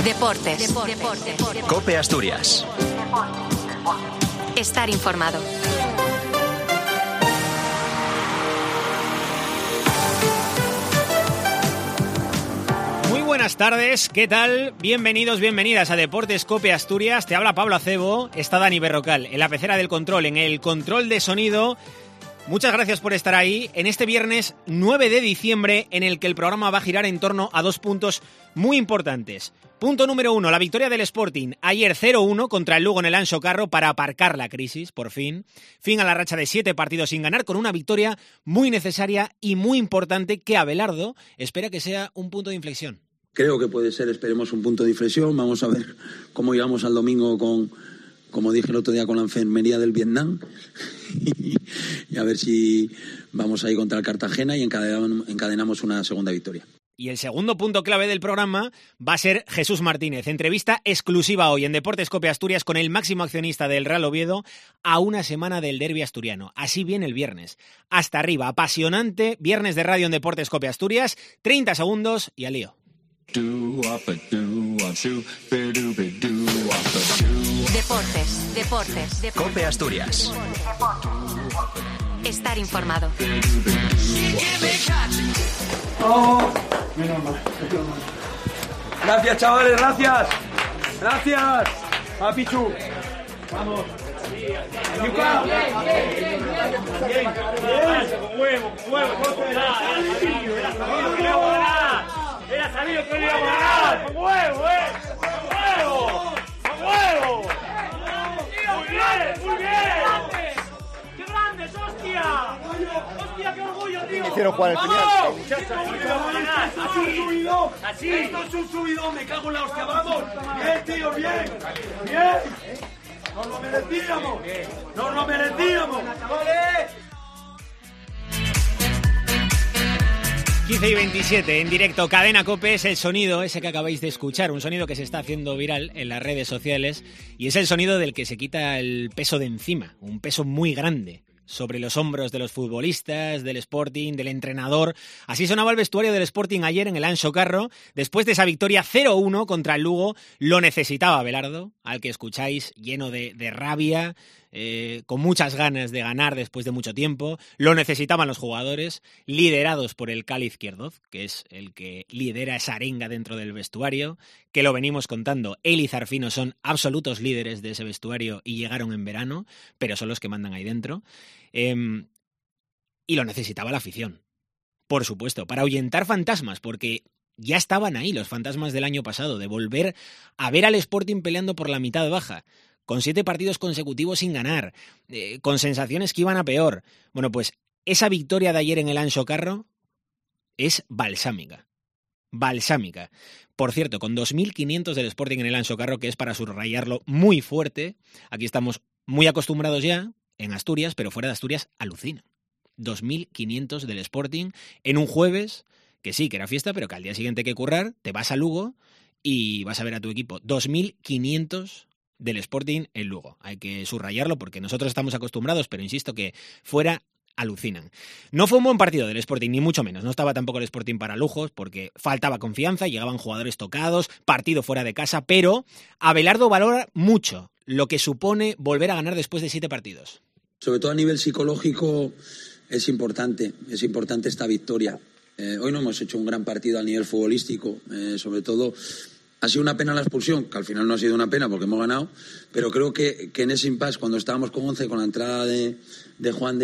Deportes. COPE Asturias. Estar informado. Muy buenas tardes, ¿qué tal? Bienvenidos, bienvenidas a Deportes COPE Asturias. Te habla Pablo Acebo, está Dani Berrocal, en la pecera del control, en el control de sonido. Muchas gracias por estar ahí en este viernes 9 de diciembre en el que el programa va a girar en torno a dos puntos muy importantes. Punto número 1, la victoria del Sporting ayer 0-1 contra el Lugo en el Anxo Carro para aparcar la crisis, por fin. Fin a la racha de 7 partidos sin ganar con una victoria muy necesaria y muy importante que Abelardo espera que sea un punto de inflexión. Creo que puede ser, esperemos, un punto de inflexión. Vamos a ver cómo llegamos al domingo con, como dije el otro día, con la enfermería del Vietnam y a ver si vamos ahí contra el Cartagena y encadenamos una segunda victoria. Y el segundo punto clave del programa va a ser Jesús Martínez. Entrevista exclusiva hoy en Deportes COPE Asturias con el máximo accionista del Real Oviedo a una semana del derbi asturiano. Así viene el viernes. Hasta arriba, apasionante viernes de radio en Deportes COPE Asturias. 30 segundos y al lío. Deportes. COPE Asturias. Estar informado. Oh, menos mal. Gracias, chavales, gracias. Gracias. A Pichu. Vamos. Yuka. Bien. Con huevo. Era sabido que no íbamos a ganar. Con huevo, Con huevo. Muy bien. ¡Qué grandes, hostia! ¡Hostia, qué orgullo, tío! Hicieron jugar el final. Así. Esto es un subidón, me cago en la hostia, vamos. Bien, tío, bien. Nos lo merecíamos. ¡Vale! 15 y 27, en directo, Cadena COPE, es el sonido ese que acabáis de escuchar, un sonido que se está haciendo viral en las redes sociales y es el sonido del que se quita el peso de encima, un peso muy grande sobre los hombros de los futbolistas, del Sporting, del entrenador. Así sonaba el vestuario del Sporting ayer en el Anxo Carro, después de esa victoria 0-1 contra el Lugo. Lo necesitaba Abelardo, al que escucháis lleno de rabia, con muchas ganas de ganar después de mucho tiempo. Lo necesitaban los jugadores, liderados por el Cali Izquierdoz, que es el que lidera esa arenga dentro del vestuario, que lo venimos contando. Él y Zarfino son absolutos líderes de ese vestuario y llegaron en verano, pero son los que mandan ahí dentro. Y lo necesitaba la afición, por supuesto, para ahuyentar fantasmas, porque ya estaban ahí los fantasmas del año pasado, de volver a ver al Sporting peleando por la mitad baja, con 7 partidos consecutivos sin ganar, con sensaciones que iban a peor. Bueno, pues esa victoria de ayer en el Anxo Carro es balsámica. Balsámica. Por cierto, con 2.500 del Sporting en el Anxo Carro, que es para subrayarlo muy fuerte. Aquí estamos muy acostumbrados ya en Asturias, pero fuera de Asturias alucina. 2.500 del Sporting en un jueves, que sí, que era fiesta, pero que al día siguiente hay que currar, te vas a Lugo y vas a ver a tu equipo. 2.500 del Sporting en Lugo. Hay que subrayarlo porque nosotros estamos acostumbrados, pero insisto que fuera alucinan. No fue un buen partido del Sporting, ni mucho menos. No estaba tampoco el Sporting para lujos porque faltaba confianza, llegaban jugadores tocados, partido fuera de casa, pero Abelardo valora mucho lo que supone volver a ganar después de 7 partidos. Sobre todo a nivel psicológico es importante esta victoria. Hoy no hemos hecho un gran partido a nivel futbolístico, sobre todo ha sido una pena la expulsión, que al final no ha sido una pena porque hemos ganado, pero creo que en ese impasse, cuando estábamos con 11, con la entrada de Juan,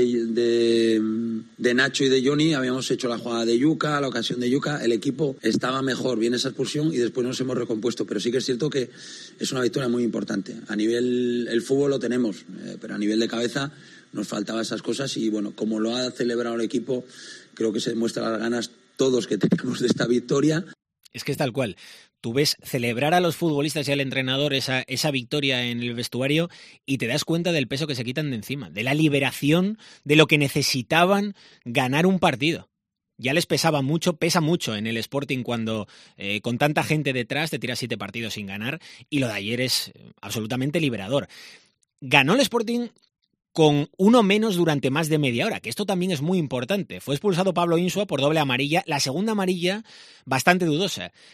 de Nacho y de Johnny, habíamos hecho la jugada de Yuka, la ocasión de Yuka, el equipo estaba mejor, viene esa expulsión y después nos hemos recompuesto, pero sí que es cierto que es una victoria muy importante. A nivel, el fútbol lo tenemos, pero a nivel de cabeza nos faltaban esas cosas y bueno, como lo ha celebrado el equipo, creo que se demuestra las ganas todos que tenemos de esta victoria. Es que es tal cual. Tú ves celebrar a los futbolistas y al entrenador esa victoria en el vestuario y te das cuenta del peso que se quitan de encima, de la liberación, de lo que necesitaban ganar un partido. Ya les pesaba mucho, pesa mucho en el Sporting cuando con tanta gente detrás te tiras 7 partidos sin ganar y lo de ayer es absolutamente liberador. Ganó el Sporting con uno menos durante más de media hora, que esto también es muy importante. Fue expulsado Pablo Insua por doble amarilla, la segunda amarilla bastante dudosa.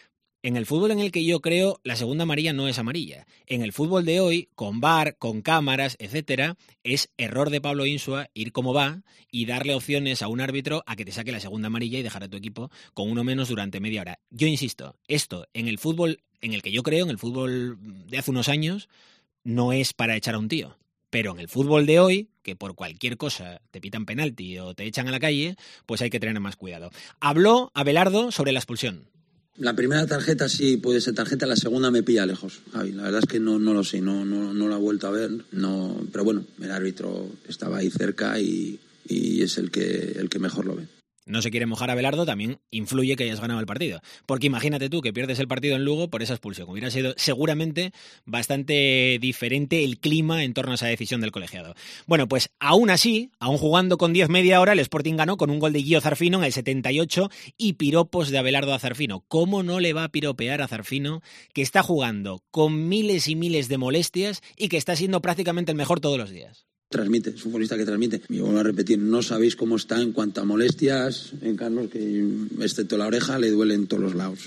En el fútbol en el que yo creo, la segunda amarilla no es amarilla. En el fútbol de hoy, con VAR, con cámaras, etcétera, es error de Pablo Insua ir como va y darle opciones a un árbitro a que te saque la segunda amarilla y dejar a tu equipo con uno menos durante media hora. Yo insisto, esto en el fútbol en el que yo creo, en el fútbol de hace unos años, no es para echar a un tío. Pero en el fútbol de hoy, que por cualquier cosa te pitan penalti o te echan a la calle, pues hay que tener más cuidado. Habló Abelardo sobre la expulsión. La primera tarjeta sí puede ser tarjeta, la segunda me pilla lejos, Javi. La verdad es que no lo sé, no la he vuelto a ver, no, pero bueno, el árbitro estaba ahí cerca y es el que mejor lo ve. No se quiere mojar a Abelardo, también influye que hayas ganado el partido. Porque imagínate tú que pierdes el partido en Lugo por esa expulsión. Hubiera sido seguramente bastante diferente el clima en torno a esa decisión del colegiado. Bueno, pues aún así, aún jugando con 10 media hora, el Sporting ganó con un gol de Guillo Zarfino en el 78 y piropos de Abelardo a Zarfino. ¿Cómo no le va a piropear a Zarfino, que está jugando con miles y miles de molestias y que está siendo prácticamente el mejor todos los días? Transmite, es un futbolista que transmite. Y vuelvo a repetir, no sabéis cómo está en cuanto a molestias en Carlos, que excepto la oreja le duele en todos los lados.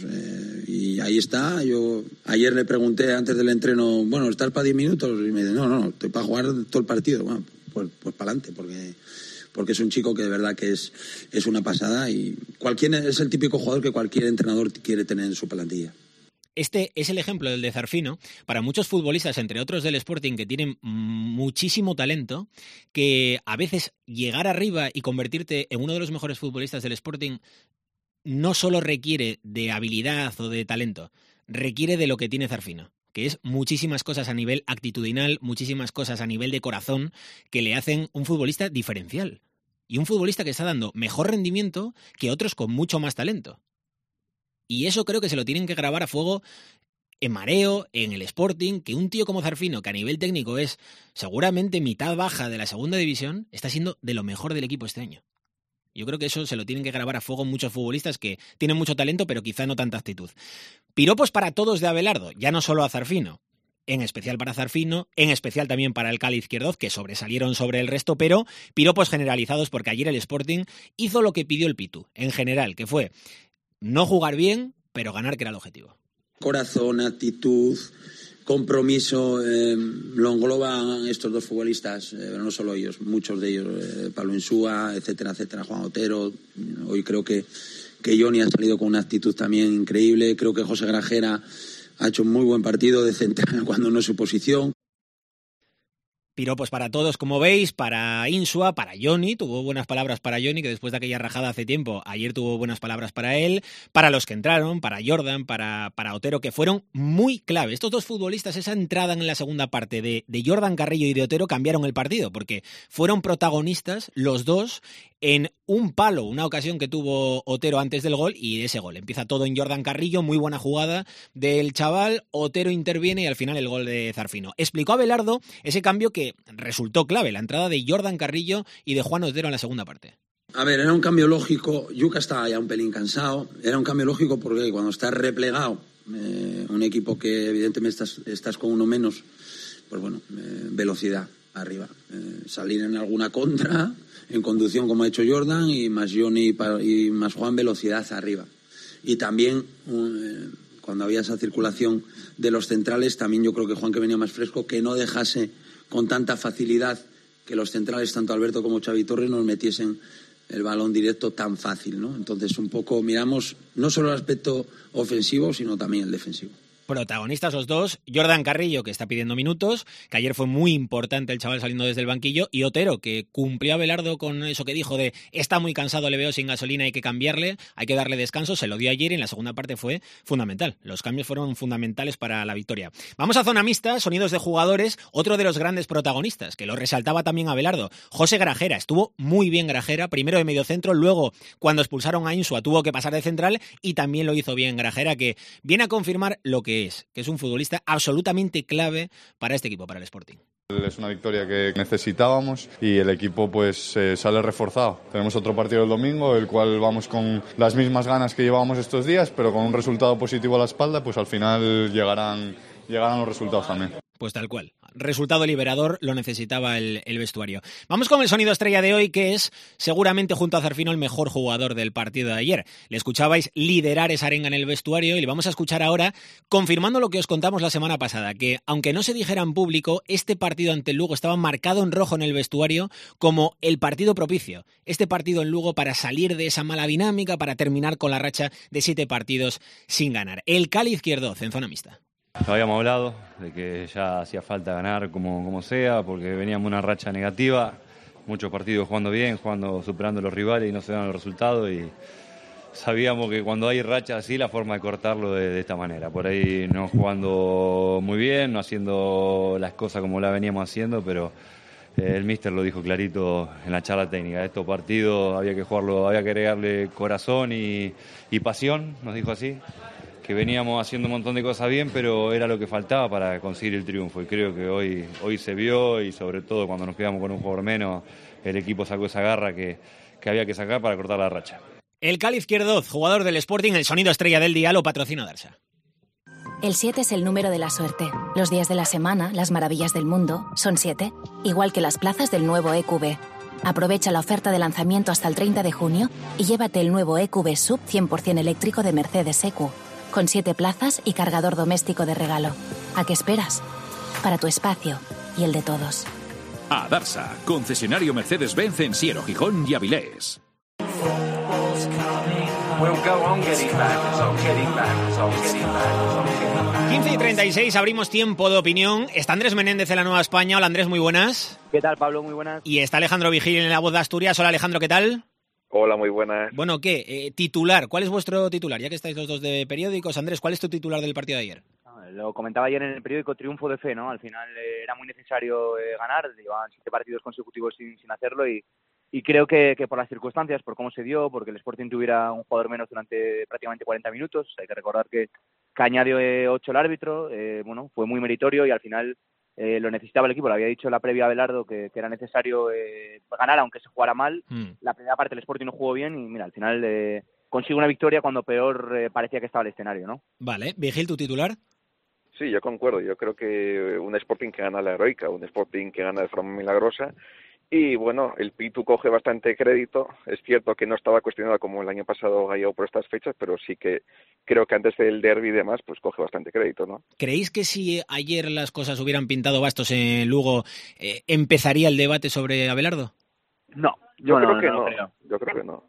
Y ahí está. Yo ayer le pregunté antes del entreno, bueno, ¿estás para 10 minutos? Y me dice, no, estoy para jugar todo el partido. Bueno, pues para adelante, porque es un chico que de verdad que es una pasada y es el típico jugador que cualquier entrenador quiere tener en su plantilla. Este es el ejemplo del de Zarfino para muchos futbolistas, entre otros del Sporting, que tienen muchísimo talento, que a veces llegar arriba y convertirte en uno de los mejores futbolistas del Sporting no solo requiere de habilidad o de talento, requiere de lo que tiene Zarfino, que es muchísimas cosas a nivel actitudinal, muchísimas cosas a nivel de corazón que le hacen un futbolista diferencial. Y un futbolista que está dando mejor rendimiento que otros con mucho más talento. Y eso creo que se lo tienen que grabar a fuego en Mareo, en el Sporting, que un tío como Zarfino, que a nivel técnico es seguramente mitad baja de la segunda división, está siendo de lo mejor del equipo este año. Yo creo que eso se lo tienen que grabar a fuego muchos futbolistas que tienen mucho talento, pero quizá no tanta actitud. Piropos para todos de Abelardo, ya no solo a Zarfino. En especial para Zarfino, en especial también para el Cali Izquierdoz, que sobresalieron sobre el resto, pero piropos generalizados porque ayer el Sporting hizo lo que pidió el Pitu, en general, que fue no jugar bien, pero ganar, que era el objetivo. Corazón, actitud, compromiso, lo engloban estos dos futbolistas, no solo ellos, muchos de ellos, Pablo Insúa, etcétera, Juan Otero. Hoy creo que Johnny ha salido con una actitud también increíble. Creo que José Grajera ha hecho un muy buen partido de central cuando no es su posición. Piropos para todos, como veis, para Insua, para Johnny, tuvo buenas palabras para Johnny, que después de aquella rajada hace tiempo, ayer tuvo buenas palabras para él, para los que entraron, para Jordan, para Otero, que fueron muy clave. Estos dos futbolistas, esa entrada en la segunda parte de Jordan Carrillo y de Otero cambiaron el partido, porque fueron protagonistas los dos en un palo, una ocasión que tuvo Otero antes del gol, y ese gol. Empieza todo en Jordan Carrillo, muy buena jugada del chaval, Otero interviene y al final el gol de Zarfino. Explicó Abelardo ese cambio que resultó clave, la entrada de Jordan Carrillo y de Juan Otero en la segunda parte. A ver, era un cambio lógico. Yuka estaba ya un pelín cansado. Era un cambio lógico porque cuando estás replegado, un equipo que evidentemente estás con uno menos, pues bueno, velocidad arriba. Salir en alguna contra, en conducción como ha hecho Jordan, y más Johnny y más Juan, velocidad arriba. Y también cuando había esa circulación de los centrales, también yo creo que Juan, que venía más fresco, que no dejase con tanta facilidad que los centrales, tanto Alberto como Xavi Torres, nos metiesen el balón directo tan fácil, ¿no? Entonces un poco miramos no solo el aspecto ofensivo, sino también el defensivo. Protagonistas los dos, Jordan Carrillo, que está pidiendo minutos, que ayer fue muy importante el chaval saliendo desde el banquillo, y Otero, que cumplió a Abelardo con eso que dijo de está muy cansado, le veo sin gasolina, hay que cambiarle, hay que darle descanso, se lo dio ayer y en la segunda parte fue fundamental. Los cambios fueron fundamentales para la victoria. Vamos a zona mixta, sonidos de jugadores, otro de los grandes protagonistas, que lo resaltaba también Abelardo, José Grajera. Estuvo muy bien Grajera, primero de mediocentro, luego cuando expulsaron a Insua tuvo que pasar de central y también lo hizo bien Grajera, que viene a confirmar lo que es un futbolista absolutamente clave para este equipo, para el Sporting. Es una victoria que necesitábamos y el equipo pues sale reforzado. Tenemos otro partido el domingo, el cual vamos con las mismas ganas que llevábamos estos días, pero con un resultado positivo a la espalda, pues al final llegarán los resultados también. Pues tal cual. resultado liberador, lo necesitaba el vestuario. Vamos con el sonido estrella de hoy, que es seguramente junto a Zarfino el mejor jugador del partido de ayer. Le escuchabais liderar esa arenga en el vestuario y le vamos a escuchar ahora confirmando lo que os contamos la semana pasada, que aunque no se dijera en público, este partido ante el Lugo estaba marcado en rojo en el vestuario como el partido propicio. Este partido en Lugo para salir de esa mala dinámica, para terminar con la racha de 7 partidos sin ganar. El Cali Izquierdoz en zona mixta. Habíamos hablado de que ya hacía falta ganar como sea, porque veníamos una racha negativa, muchos partidos jugando bien, superando a los rivales y no se dan los resultados, y sabíamos que cuando hay racha así, la forma de cortarlo de esta manera. Por ahí no jugando muy bien, no haciendo las cosas como las veníamos haciendo, pero el míster lo dijo clarito en la charla técnica. Estos partidos había que jugarlo, había que agregarle corazón y pasión, nos dijo así. Que veníamos haciendo un montón de cosas bien, pero era lo que faltaba para conseguir el triunfo. Y creo que hoy se vio, y sobre todo cuando nos quedamos con un jugador menos, el equipo sacó esa garra que había que sacar para cortar la racha. El Cali Izquierdoz, jugador del Sporting, el sonido estrella del día, lo patrocina Darsa. El 7 es el número de la suerte. Los días de la semana, las maravillas del mundo, son 7, igual que las plazas del nuevo EQB. Aprovecha la oferta de lanzamiento hasta el 30 de junio y llévate el nuevo EQB Sub 100% eléctrico de Mercedes EQ, con 7 plazas y cargador doméstico de regalo. ¿A qué esperas? Para tu espacio y el de todos. Adarsa, concesionario Mercedes-Benz en Siero, Gijón y Avilés. 15:36, abrimos tiempo de opinión. Está Andrés Menéndez en la Nueva España. Hola Andrés, muy buenas. ¿Qué tal, Pablo? Muy buenas. Y está Alejandro Vigil en La Voz de Asturias. Hola Alejandro, ¿qué tal? Hola, muy buenas. Bueno, ¿qué? Titular, ¿cuál es vuestro titular? Ya que estáis los dos de periódicos. Andrés, ¿cuál es tu titular del partido de ayer? Lo comentaba ayer en el periódico, triunfo de fe, ¿no? Al final era muy necesario ganar, llevaban 7 partidos consecutivos sin hacerlo y creo que por las circunstancias, por cómo se dio, porque el Sporting tuviera un jugador menos durante prácticamente 40 minutos, hay que recordar que añadió 8 el árbitro, bueno, fue muy meritorio y al final lo necesitaba el equipo. Le había dicho en la previa a Abelardo que era necesario ganar aunque se jugara mal. La primera parte el Sporting no jugó bien y mira, al final consigue una victoria cuando peor parecía que estaba el escenario, ¿no? Vale, Vigil, ¿tu titular? Sí, yo concuerdo. Yo creo que un Sporting que gana la heroica, un Sporting que gana de forma milagrosa. Y bueno, el Pitu coge bastante crédito. Es cierto que no estaba cuestionado como el año pasado Gallego por estas fechas, pero sí que creo que antes del derbi y demás, pues coge bastante crédito, ¿no? ¿Creéis que si ayer las cosas hubieran pintado bastos en Lugo, empezaría el debate sobre Abelardo? No, yo creo que no. Yo creo que no.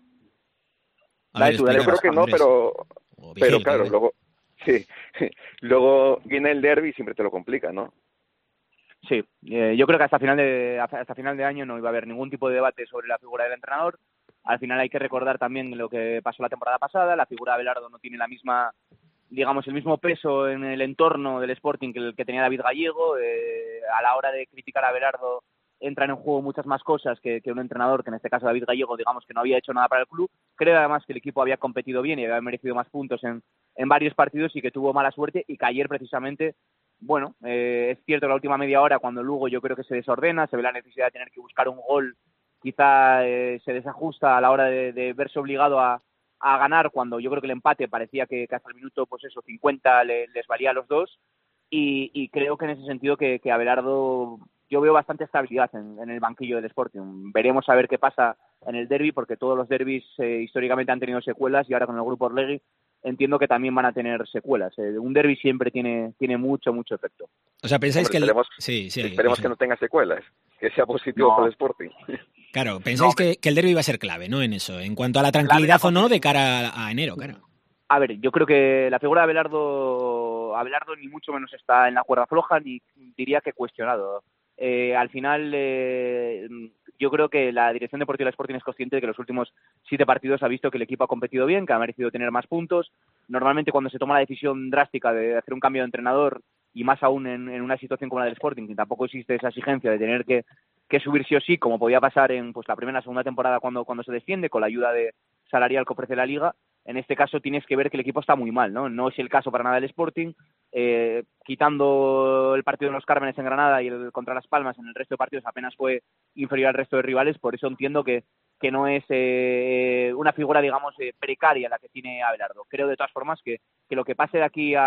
Yo creo que no, pero claro, luego sí, luego viene el derbi y siempre te lo complica, ¿no? Sí, yo creo que hasta final de año no iba a haber ningún tipo de debate sobre la figura del entrenador. Al final hay que recordar también lo que pasó la temporada pasada. La figura de Abelardo no tiene la misma, digamos, el mismo peso en el entorno del Sporting que el que tenía David Gallego. A la hora de criticar a Abelardo entran en juego muchas más cosas que un entrenador, que en este caso David Gallego, digamos que no había hecho nada para el club. Creo además que el equipo había competido bien y había merecido más puntos en varios partidos y que tuvo mala suerte y que ayer precisamente, bueno, es cierto, la última media hora cuando Lugo yo creo que se desordena, se ve la necesidad de tener que buscar un gol, quizá se desajusta a la hora de verse obligado a ganar, cuando yo creo que el empate parecía que hasta el minuto, pues eso, 50 les valía a los dos, y creo que en ese sentido que Abelardo, yo veo bastante estabilidad en el banquillo del Sporting. Veremos a ver qué pasa en el derbi, porque todos los derbis históricamente han tenido secuelas y ahora con el grupo Orlegui entiendo que también van a tener secuelas. Un derbi siempre tiene mucho efecto. O sea, pensáis que esperemos que no tenga secuelas, que sea positivo para el Sporting. Claro, pensáis que el derbi va a ser clave, ¿no? En eso, en cuanto a la tranquilidad o no de cara a enero, claro. A ver, yo creo que la figura de Abelardo ni mucho menos está en la cuerda floja, ni diría que cuestionado. Al final, yo creo que la dirección deportiva del Sporting es consciente de que los últimos 7 partidos ha visto que el equipo ha competido bien, que ha merecido tener más puntos. Normalmente cuando se toma la decisión drástica de hacer un cambio de entrenador, y más aún en una situación como la del Sporting, que tampoco existe esa exigencia de tener que subir sí o sí, como podía pasar en pues la primera o segunda temporada cuando se desciende, con la ayuda salarial que ofrece la Liga. En este caso tienes que ver que el equipo está muy mal, ¿no? No es el caso para nada del Sporting. Quitando el partido de los Cármenes en Granada y el contra Las Palmas, en el resto de partidos apenas fue inferior al resto de rivales. Por eso entiendo que no es una figura, digamos, precaria la que tiene Abelardo. Creo de todas formas que lo que pase de aquí a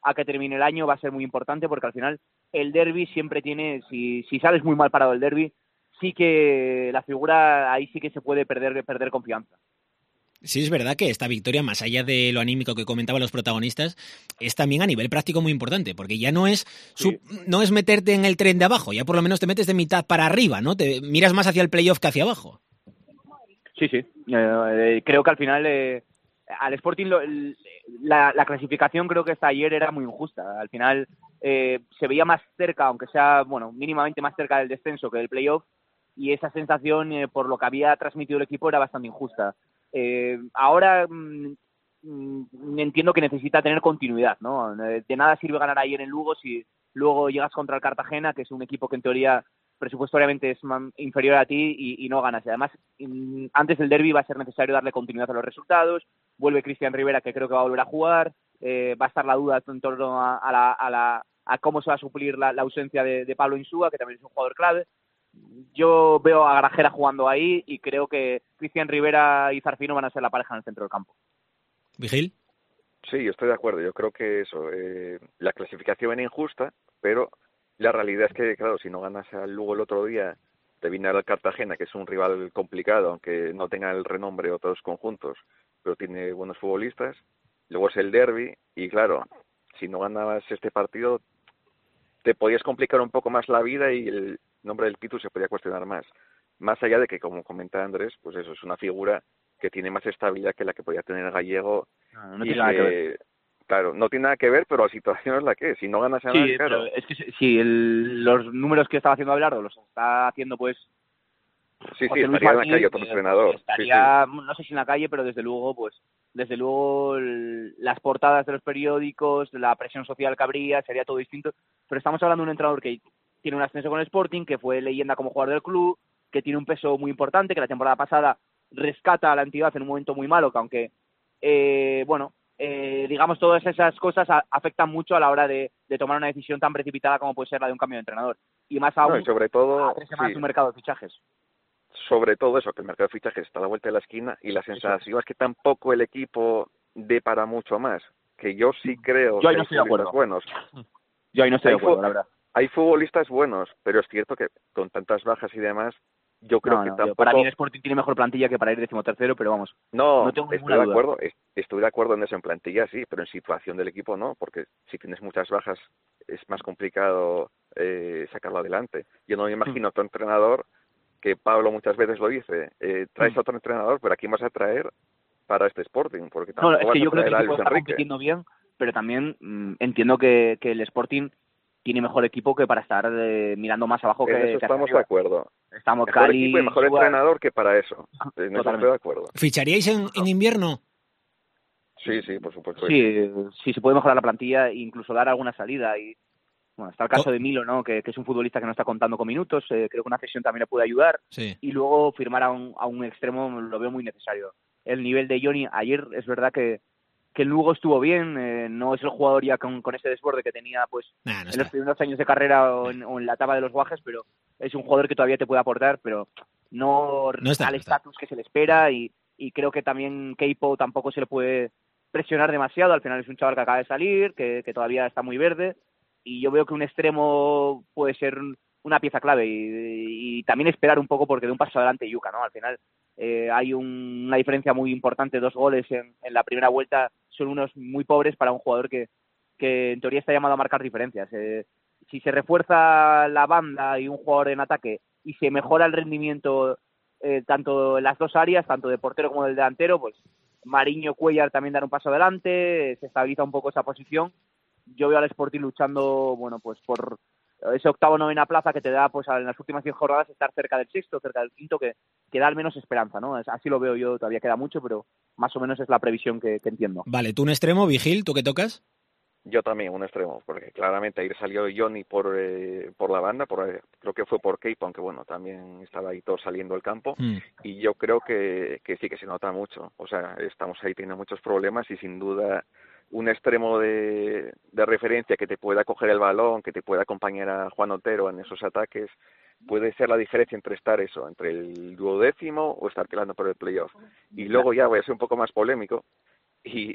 a que termine el año va a ser muy importante, porque al final el derbi siempre tiene, si sales muy mal parado del derbi, sí que la figura ahí sí que se puede perder confianza. Sí, es verdad que esta victoria, más allá de lo anímico que comentaban los protagonistas, es también a nivel práctico muy importante, porque ya no es no es meterte en el tren de abajo, ya por lo menos te metes de mitad para arriba, ¿no? Te miras más hacia el playoff que hacia abajo. Sí. Creo que al final al Sporting la clasificación creo que hasta ayer era muy injusta. Al final se veía más cerca, aunque sea mínimamente más cerca del descenso que del playoff, y esa sensación por lo que había transmitido el equipo era bastante injusta. Ahora entiendo que necesita tener continuidad, ¿no? De nada sirve ganar ayer en Lugo si luego llegas contra el Cartagena, que es un equipo que en teoría presupuestariamente es inferior a ti y no ganas. Y además, antes del derbi va a ser necesario darle continuidad a los resultados. Vuelve Cristian Rivera, que creo que va a volver a jugar. Va a estar la duda en torno a cómo se va a suplir la ausencia de Pablo Insúa, que también es un jugador clave. Yo veo a Grajera jugando ahí y creo que Cristian Rivera y Zarfino van a ser la pareja en el centro del campo. ¿Vigil? Sí, yo estoy de acuerdo. Yo creo que eso, la clasificación viene injusta, pero la realidad es que, claro, si no ganas al Lugo el otro día, te viene al Cartagena, que es un rival complicado, aunque no tenga el renombre de otros conjuntos, pero tiene buenos futbolistas. Luego es el derbi y, claro, si no ganabas este partido, te podías complicar un poco más la vida y el nombre del Pitu se podía cuestionar más. Más allá de que, como comenta Andrés, pues eso es una figura que tiene más estabilidad que la que podía tener Gallego. No tiene nada que ver. Claro, no tiene nada que ver, pero la situación es la que es. Si no ganas a nadie, claro. Es que si los números que estaba haciendo Abelardo los está haciendo, pues... Sí, estaría en la calle otro entrenador. Estaría, no sé si en la calle, pero desde luego las portadas de los periódicos, la presión social que habría, sería todo distinto. Pero estamos hablando de un entrenador que tiene un ascenso con el Sporting, que fue leyenda como jugador del club, que tiene un peso muy importante, que la temporada pasada rescata a la entidad en un momento muy malo, que aunque, digamos, todas esas cosas afectan mucho a la hora de tomar una decisión tan precipitada como puede ser la de un cambio de entrenador. Y más aún, y sobre todo, a 3 semanas de un mercado de fichajes. Sobre todo eso, que el mercado de fichajes está a la vuelta de la esquina y la sensación es que tampoco el equipo dé para mucho más. Que yo sí creo que hay no estoy de acuerdo. Buenos. Yo ahí no estoy de acuerdo, la verdad. Hay futbolistas buenos, pero es cierto que con tantas bajas y demás, yo creo que tampoco... Para mí el Sporting tiene mejor plantilla que para ir 13º, pero vamos, no tengo estoy de acuerdo. Estoy de acuerdo en eso, en plantilla sí, pero en situación del equipo no, porque si tienes muchas bajas es más complicado sacarlo adelante. Yo no me imagino a otro entrenador, que Pablo muchas veces lo dice, traes a otro entrenador, pero ¿a quién vas a traer para este Sporting? Porque tampoco es que yo creo que el equipo equipo está compitiendo bien, pero también entiendo que el Sporting tiene mejor equipo que para estar mirando más abajo en que eso estamos arriba. De acuerdo. Estamos mejor Cali, equipo y mejor entrenador que para eso. En eso estoy de acuerdo. ¿Ficharíais en invierno? Sí, por supuesto. Sí, se puede mejorar la plantilla e incluso dar alguna salida. Y bueno, está el caso de Milo, ¿no? Que es un futbolista que no está contando con minutos. Creo que una cesión también le puede ayudar. Sí. Y luego firmar a un extremo lo veo muy necesario. El nivel de Johnny ayer es verdad que el Lugo estuvo bien, no es el jugador ya con ese desborde que tenía pues en los primeros años de carrera o en la etapa de los Guajes, pero es un jugador que todavía te puede aportar, pero no al estatus que se le espera y creo que también Keipo tampoco se le puede presionar demasiado. Al final es un chaval que acaba de salir, que todavía está muy verde, y yo veo que un extremo puede ser una pieza clave y también esperar un poco porque de un paso adelante Yuka, ¿no? Al final hay una diferencia muy importante, 2 goles en la primera vuelta son unos muy pobres para un jugador que en teoría está llamado a marcar diferencias. Si se refuerza la banda y un jugador en ataque y se mejora el rendimiento tanto en las dos áreas, tanto de portero como del delantero, pues Mariño, Cuellar también dan un paso adelante, se estabiliza un poco esa posición. Yo veo al Sporting luchando, pues por ese 8º, 9ª plaza que te da, pues en las últimas 10 jornadas estar cerca del 6º, cerca del 5º, que da al menos esperanza, ¿no? Así lo veo yo, todavía queda mucho, pero más o menos es la previsión que entiendo. Vale, tú un extremo, Vigil, ¿tú qué tocas? Yo también, un extremo, porque claramente ayer salió Johnny por la banda, creo que fue por Keipo, aunque bueno, también estaba ahí todo saliendo del campo, y yo creo que sí que se nota mucho. O sea, estamos ahí teniendo muchos problemas y sin duda un extremo de referencia que te pueda coger el balón, que te pueda acompañar a Juan Otero en esos ataques, puede ser la diferencia entre entre el 12º o estar peleando por el playoff. Y luego ya voy a ser un poco más polémico, y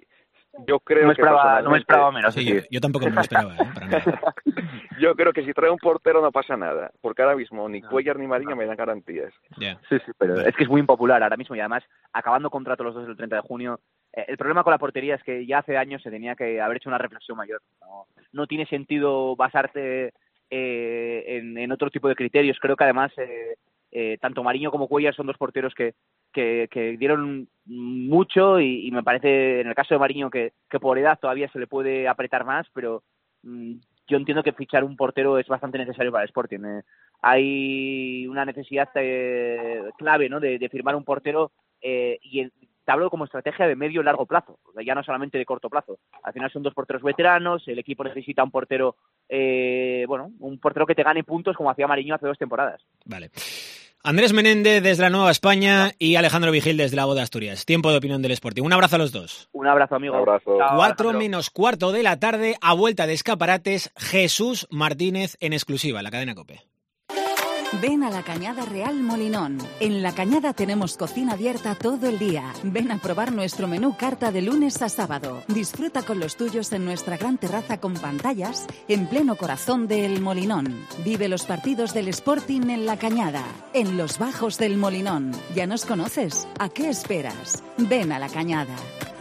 Yo creo no me esperaba menos. Sí, yo tampoco me lo esperaba, para nada. Yo creo que si trae un portero no pasa nada, porque ahora mismo ni Cuellar ni Mariño me dan garantías. Yeah. Sí, pero es que es muy impopular ahora mismo y además acabando contrato los dos el 30 de junio. El problema con la portería es que ya hace años se tenía que haber hecho una reflexión mayor. No tiene sentido basarte en otro tipo de criterios. Creo que además tanto Mariño como Cuellar son dos porteros que dieron mucho y me parece, en el caso de Mariño, que por edad todavía se le puede apretar más, pero yo entiendo que fichar un portero es bastante necesario para el Sporting. Hay una necesidad clave, ¿no?, de firmar un portero y te hablo como estrategia de medio y largo plazo, ya no solamente de corto plazo. Al final son dos porteros veteranos, el equipo necesita un portero, un portero que te gane puntos como hacía Mariño hace 2 temporadas. Vale. Andrés Menéndez desde la Nueva España y Alejandro Vigil desde la Voz de Asturias. Tiempo de opinión del Sporting. Un abrazo a los dos. Un abrazo, amigo. Un abrazo. 4:45 de la tarde, a vuelta de escaparates, Jesús Martínez en exclusiva, la cadena COPE. Ven a la Cañada Real Molinón. En la Cañada tenemos cocina abierta todo el día. Ven a probar nuestro menú carta de lunes a sábado. Disfruta con los tuyos en nuestra gran terraza con pantallas en pleno corazón de El Molinón. Vive los partidos del Sporting en la Cañada, en los bajos del Molinón. ¿Ya nos conoces? ¿A qué esperas? Ven a la Cañada.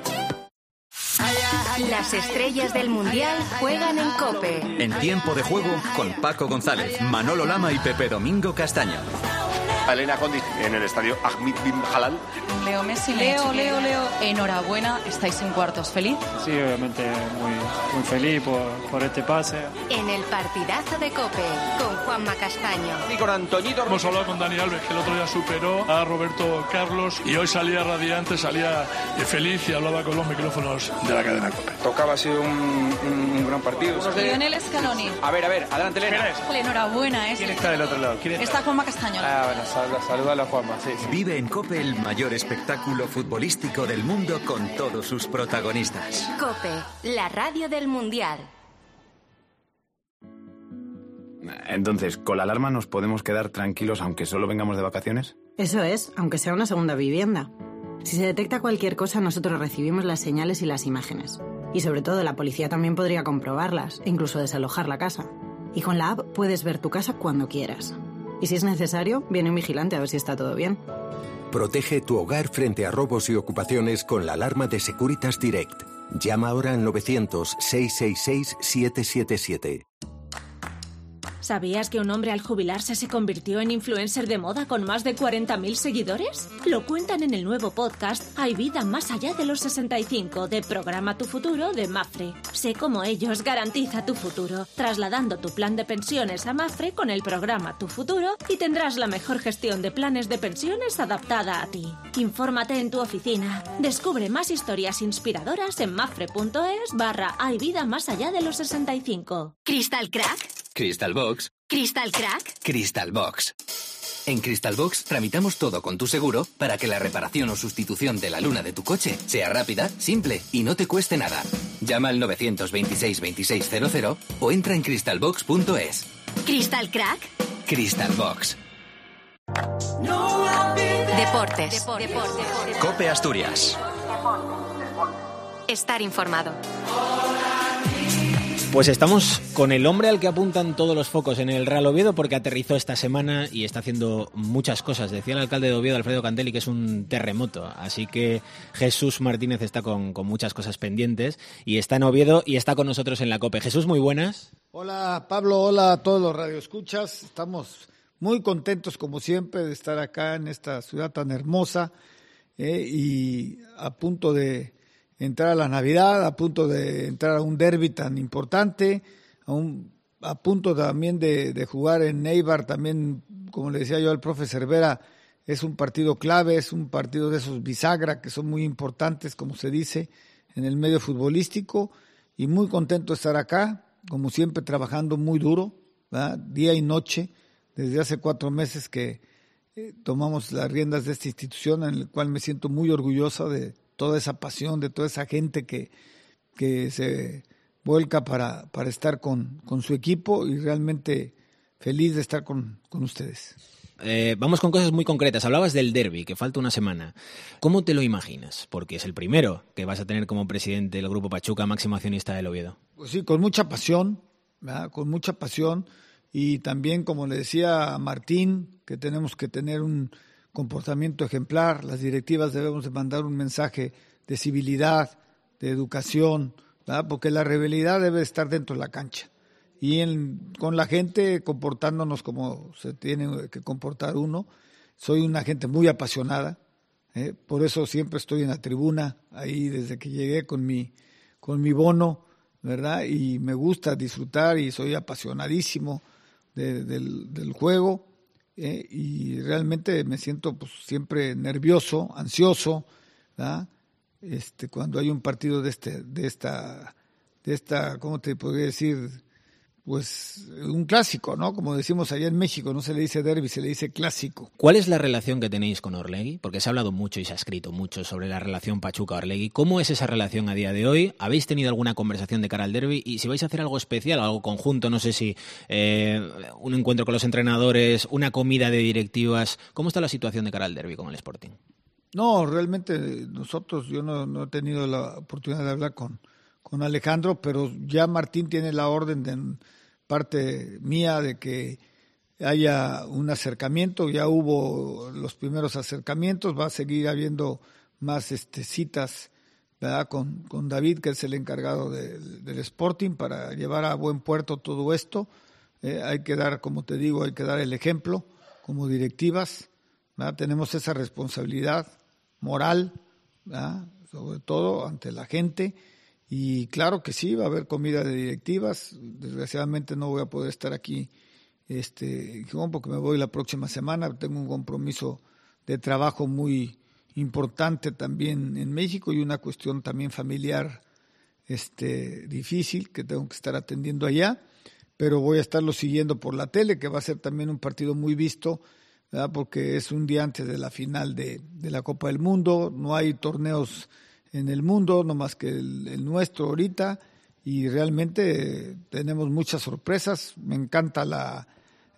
Las estrellas del Mundial juegan en COPE. En tiempo de juego con Paco González, Manolo Lama y Pepe Domingo Castaño. Elena Condi en el estadio Ahmed bin Jalal. Leo Messi, Leo. Enhorabuena, estáis en cuartos. ¿Feliz? Sí, obviamente muy feliz por este pase. En el partidazo de COPE con Juanma Castaño. Y con Antoñito. Hemos hablado con Dani Alves, que el otro día superó a Roberto Carlos y hoy salía radiante, salía feliz y hablaba con los micrófonos de la cadena COPE. Tocaba, ha sido un gran partido. Lionel Scaloni. A ver, adelante, Elena. Enhorabuena. ¿Quién está del otro lado? Está Juanma Castaño. Saluda a la Juanma, sí. Vive en COPE el mayor espectáculo futbolístico del mundo con todos sus protagonistas. COPE, la radio del Mundial. Entonces, ¿con la alarma nos podemos quedar tranquilos aunque solo vengamos de vacaciones? Eso es, aunque sea una segunda vivienda. Si se detecta cualquier cosa, nosotros recibimos las señales y las imágenes. Y sobre todo, la policía también podría comprobarlas e incluso desalojar la casa. Y con la app puedes ver tu casa cuando quieras. Y si es necesario, viene un vigilante a ver si está todo bien. Protege tu hogar frente a robos y ocupaciones con la alarma de Securitas Direct. Llama ahora al 900-666-777. ¿Sabías que un hombre al jubilarse se convirtió en influencer de moda con más de 40.000 seguidores? Lo cuentan en el nuevo podcast Hay vida más allá de los 65 de Programa Tu Futuro de Mapfre. Sé cómo ellos garantiza tu futuro, trasladando tu plan de pensiones a Mapfre con el programa Tu Futuro y tendrás la mejor gestión de planes de pensiones adaptada a ti. Infórmate en tu oficina. Descubre más historias inspiradoras en mapfre.es/Hay vida más allá de los 65. ¿Crystal Crack? Crystal Box. ¿Crystal Crack? Crystal Box. En Crystal Box tramitamos todo con tu seguro para que la reparación o sustitución de la luna de tu coche sea rápida, simple y no te cueste nada. Llama al 926 2600 o entra en crystalbox.es. ¿Crystal Crack? Crystal Box. Deportes. COPE Asturias. Estar informado. Pues estamos con el hombre al que apuntan todos los focos en el Real Oviedo porque aterrizó esta semana y está haciendo muchas cosas. Decía el alcalde de Oviedo, Alfredo Cantelli, que es un terremoto. Así que Jesús Martínez está con muchas cosas pendientes y está en Oviedo y está con nosotros en la COPE. Jesús, muy buenas. Hola Pablo, hola a todos los radioescuchas. Estamos muy contentos como siempre de estar acá en esta ciudad tan hermosa y a punto de entrar a la Navidad, a punto de entrar a un derbi tan importante, a punto también de jugar en Eibar, también, como le decía yo al profe Cervera, es un partido clave, es un partido de esos bisagra que son muy importantes, como se dice, en el medio futbolístico, y muy contento de estar acá, como siempre trabajando muy duro, ¿verdad? Día y noche, desde hace 4 meses que tomamos las riendas de esta institución, en el cual me siento muy orgullosa de toda esa pasión, de toda esa gente que se vuelca para estar con su equipo y realmente feliz de estar con ustedes. Vamos con cosas muy concretas. Hablabas del derbi, que falta una semana. ¿Cómo te lo imaginas? Porque es el primero que vas a tener como presidente del Grupo Pachuca, máximo accionista del Oviedo. Pues sí, con mucha pasión, ¿verdad? Con mucha pasión. Y también, como le decía a Martín, que tenemos que tener un comportamiento ejemplar. Las directivas debemos de mandar un mensaje de civilidad, de educación, ¿verdad? Porque la rivalidad debe estar dentro de la cancha. Y con la gente comportándonos como se tiene que comportar uno. Soy una gente muy apasionada, por eso siempre estoy en la tribuna, ahí desde que llegué con mi bono, ¿verdad? Y me gusta disfrutar y soy apasionadísimo del juego, y realmente me siento pues siempre nervioso, ansioso, ¿verdad? Cuando hay un partido de esta, ¿cómo te podría decir? Pues un clásico, ¿no? Como decimos allá en México, no se le dice derbi, se le dice clásico. ¿Cuál es la relación que tenéis con Orlegui? Porque se ha hablado mucho y se ha escrito mucho sobre la relación Pachuca-Orlegui. ¿Cómo es esa relación a día de hoy? ¿Habéis tenido alguna conversación de cara al derbi? Y si vais a hacer algo especial, algo conjunto, no sé si un encuentro con los entrenadores, una comida de directivas, ¿cómo está la situación de cara al derbi con el Sporting? No, realmente yo no he tenido la oportunidad de hablar con Alejandro, pero ya Martín tiene la orden de parte mía de que haya un acercamiento. Ya hubo los primeros acercamientos, va a seguir habiendo más citas, ¿verdad? Con David, que es el encargado del Sporting, para llevar a buen puerto todo esto. Hay que dar, como te digo, hay que dar el ejemplo como directivas, ¿verdad? Tenemos esa responsabilidad moral, ¿verdad? Sobre todo ante la gente. Y claro que sí, va a haber comida de directivas. Desgraciadamente no voy a poder estar aquí porque me voy la próxima semana. Tengo un compromiso de trabajo muy importante también en México y una cuestión también familiar difícil que tengo que estar atendiendo allá. Pero voy a estarlo siguiendo por la tele, que va a ser también un partido muy visto, ¿verdad? Porque es un día antes de la final de la Copa del Mundo. No hay torneos en el mundo, no más que el nuestro ahorita, y realmente tenemos muchas sorpresas. Me encanta la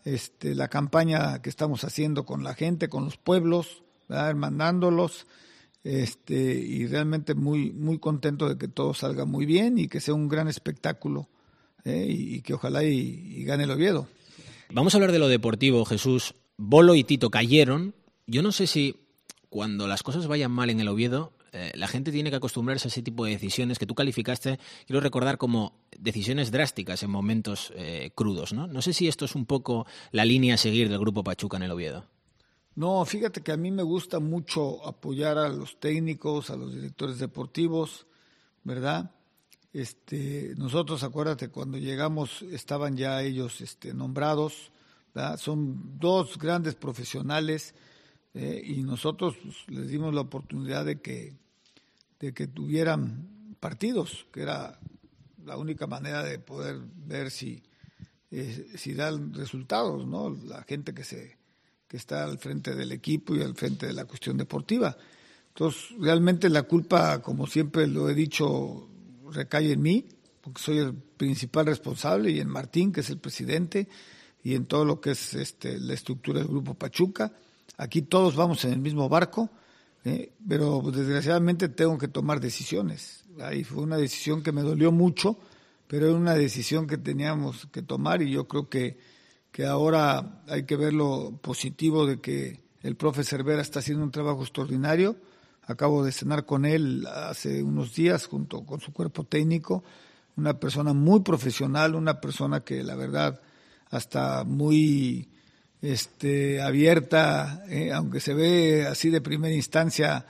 campaña que estamos haciendo con la gente, con los pueblos, ¿verdad? Hermanándolos, y realmente muy, muy contento de que todo salga muy bien y que sea un gran espectáculo, y que ojalá y gane el Oviedo. Vamos a hablar de lo deportivo, Jesús. Bolo y Tito cayeron. Yo no sé si cuando las cosas vayan mal en el Oviedo, la gente tiene que acostumbrarse a ese tipo de decisiones que tú calificaste, quiero recordar, como decisiones drásticas en momentos crudos, ¿no? No sé si esto es un poco la línea a seguir del Grupo Pachuca en el Oviedo. No, fíjate que a mí me gusta mucho apoyar a los técnicos, a los directores deportivos, ¿verdad? Nosotros, acuérdate, cuando llegamos estaban ya ellos nombrados, ¿verdad? Son dos grandes profesionales. Y nosotros les dimos la oportunidad de que tuvieran partidos, que era la única manera de poder ver si dan resultados, ¿no? La gente que está al frente del equipo y al frente de la cuestión deportiva. Entonces, realmente la culpa, como siempre lo he dicho, recae en mí, porque soy el principal responsable, y en Martín, que es el presidente, y en todo lo que es la estructura del Grupo Pachuca. Aquí todos vamos en el mismo barco, pero desgraciadamente tengo que tomar decisiones. Ahí fue una decisión que me dolió mucho, pero era una decisión que teníamos que tomar, y yo creo que ahora hay que ver lo positivo de que el profe Cervera está haciendo un trabajo extraordinario. Acabo de cenar con él hace unos días junto con su cuerpo técnico, una persona muy profesional, una persona que la verdad hasta muy abierta, aunque se ve así de primera instancia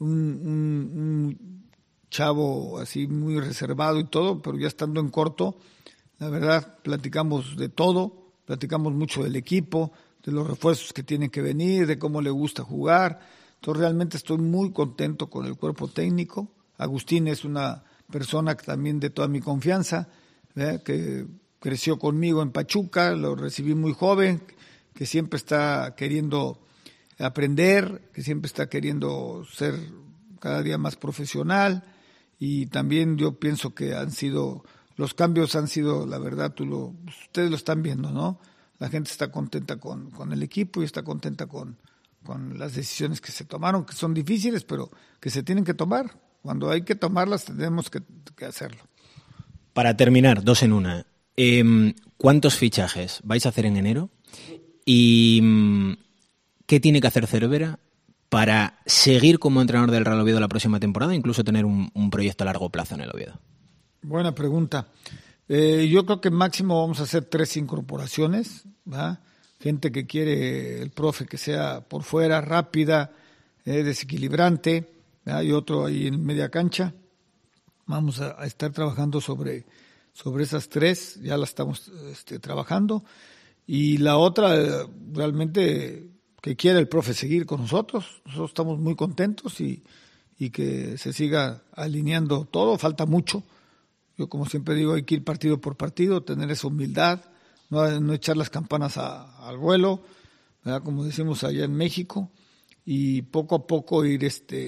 un chavo así muy reservado y todo, pero ya estando en corto, la verdad platicamos de todo, platicamos mucho del equipo, de los refuerzos que tienen que venir, de cómo le gusta jugar. Entonces realmente estoy muy contento con el cuerpo técnico. Agustín es una persona que también de toda mi confianza, que creció conmigo en Pachuca, lo recibí muy joven, que siempre está queriendo aprender, que siempre está queriendo ser cada día más profesional, y también yo pienso que los cambios han sido, la verdad, ustedes lo están viendo, ¿no? la gente está contenta con el equipo y está contenta con las decisiones que se tomaron, que son difíciles, pero que se tienen que tomar. Cuando hay que tomarlas, tenemos que hacerlo. Para terminar, 2 en 1. ¿Cuántos fichajes vais a hacer en enero? ¿Y qué tiene que hacer Cervera para seguir como entrenador del Real Oviedo la próxima temporada, incluso tener un proyecto a largo plazo en el Oviedo? Buena pregunta. Yo creo que máximo vamos a hacer 3 incorporaciones, ¿verdad? Gente que quiere el profe que sea por fuera, rápida, desequilibrante, ¿verdad? Y otro ahí en media cancha. Vamos a estar trabajando sobre esas 3, ya las estamos trabajando. Y la otra, realmente, que quiera el profe seguir con nosotros. Nosotros estamos muy contentos y que se siga alineando todo. Falta mucho. Yo, como siempre digo, hay que ir partido por partido, tener esa humildad, no echar las campanas al vuelo, ¿verdad? Como decimos allá en México, y poco a poco ir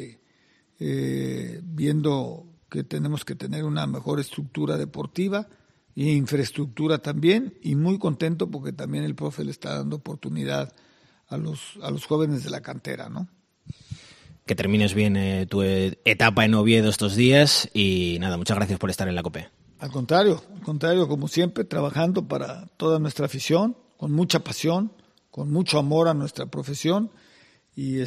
viendo que tenemos que tener una mejor estructura deportiva e infraestructura también, y muy contento porque también el profe le está dando oportunidad a los jóvenes de la cantera, ¿no? Que termines bien tu etapa en Oviedo estos días y nada, muchas gracias por estar en la COPE. Al contrario, como siempre, trabajando para toda nuestra afición, con mucha pasión, con mucho amor a nuestra profesión, y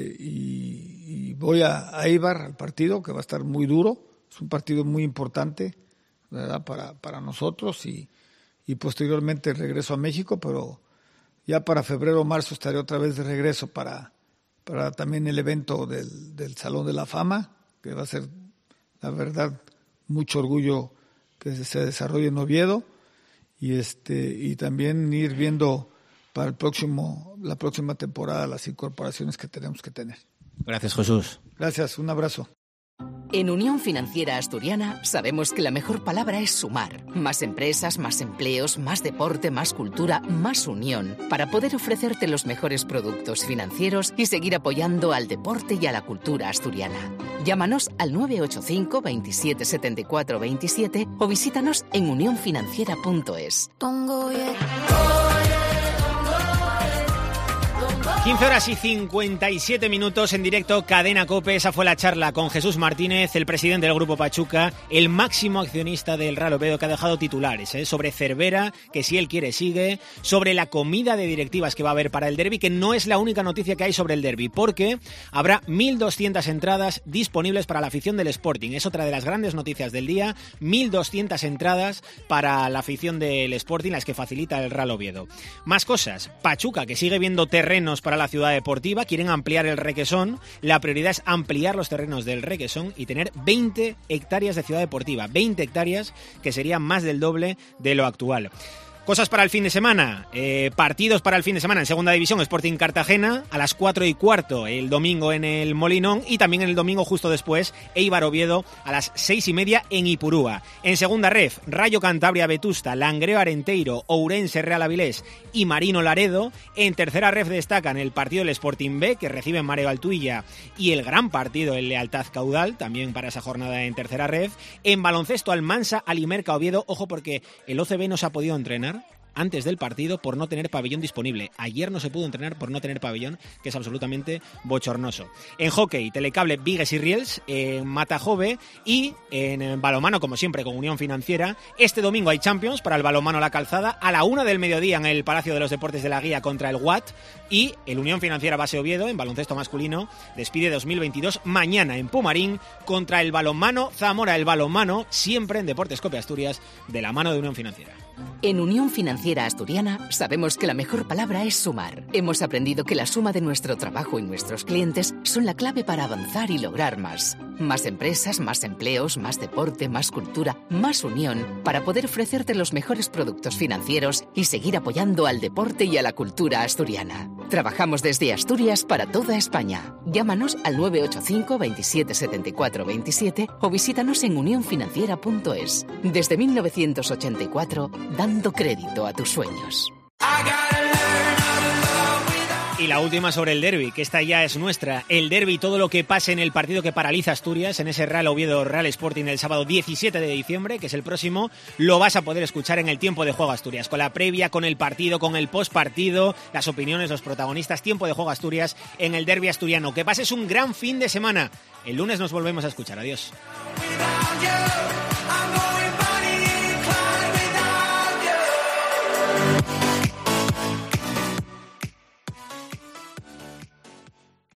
voy a Eibar al partido, que va a estar muy duro, es un partido muy importante, ¿verdad? para nosotros, y posteriormente regreso a México, pero ya para febrero o marzo estaré otra vez de regreso para también el evento del Salón de la Fama, que va a ser, la verdad, mucho orgullo que se desarrolle en Oviedo, y también ir viendo para la próxima temporada las incorporaciones que tenemos que tener. Gracias, Jesús. Gracias, un abrazo. En Unión Financiera Asturiana sabemos que la mejor palabra es sumar. Más empresas, más empleos, más deporte, más cultura, más unión. Para poder ofrecerte los mejores productos financieros y seguir apoyando al deporte y a la cultura asturiana. Llámanos al 985 27 74 27 o visítanos en unionfinanciera.es. 15:57 en directo, Cadena COPE. Esa fue la charla con Jesús Martínez, el presidente del Grupo Pachuca, el máximo accionista del Real Oviedo, que ha dejado titulares sobre Cervera, que si él quiere sigue, sobre la comida de directivas que va a haber para el derbi, que no es la única noticia que hay sobre el derbi, porque habrá 1.200 entradas disponibles para la afición del Sporting. Es otra de las grandes noticias del día, 1.200 entradas para la afición del Sporting, las que facilita el Real Oviedo. Más cosas, Pachuca, que sigue viendo terrenos para la ciudad deportiva, quieren ampliar el Requesón. La prioridad es ampliar los terrenos del Requesón y tener 20 hectáreas de ciudad deportiva, 20 hectáreas que serían más del doble de lo actual. Cosas para el fin de semana, partidos para el fin de semana en Segunda División, Sporting Cartagena a las 4:15 el domingo en el Molinón, y también en el domingo justo después Eibar Oviedo a las 6:30 en Ipurúa. En Segunda Ref, Rayo Cantabria Vetusta, Langreo Arenteiro, Ourense Real Avilés y Marino Laredo. En Tercera Ref destacan el partido del Sporting B, que recibe Mareo Altuilla, y el gran partido el Lealtad Caudal, también para esa jornada en Tercera Ref. En baloncesto, Almansa Alimerca Oviedo, ojo porque el OCB no se ha podido entrenar antes del partido por no tener pabellón disponible. Ayer no se pudo entrenar por no tener pabellón, que es absolutamente bochornoso. En hockey, Telecable Vigues y Riels, en Matajove, y en balonmano, como siempre, con Unión Financiera. Este domingo hay Champions para el balonmano La Calzada, a la 1 del mediodía en el Palacio de los Deportes de la Guía contra el Watt, y el Unión Financiera Base Oviedo, en baloncesto masculino, despide 2022 mañana en Pumarín contra el balonmano Zamora. El balonmano, siempre en Deportes COPE Asturias, de la mano de Unión Financiera. En Unión Financiera Asturiana sabemos que la mejor palabra es sumar. Hemos aprendido que la suma de nuestro trabajo y nuestros clientes son la clave para avanzar y lograr más. Más empresas, más empleos, más deporte, más cultura, más unión, para poder ofrecerte los mejores productos financieros y seguir apoyando al deporte y a la cultura asturiana. Trabajamos desde Asturias para toda España. Llámanos al 985 27 74 27 o visítanos en unionfinanciera.es. Desde 1984, dando crédito a tus sueños. Y la última sobre el derbi, que esta ya es nuestra. El derbi, todo lo que pase en el partido que paraliza Asturias, en ese Real Oviedo Real Sporting del sábado 17 de diciembre, que es el próximo, lo vas a poder escuchar en el Tiempo de Juego Asturias, con la previa, con el partido, con el postpartido, las opiniones, los protagonistas. Tiempo de Juego Asturias en el derbi asturiano. Que pases un gran fin de semana. El lunes nos volvemos a escuchar. Adiós.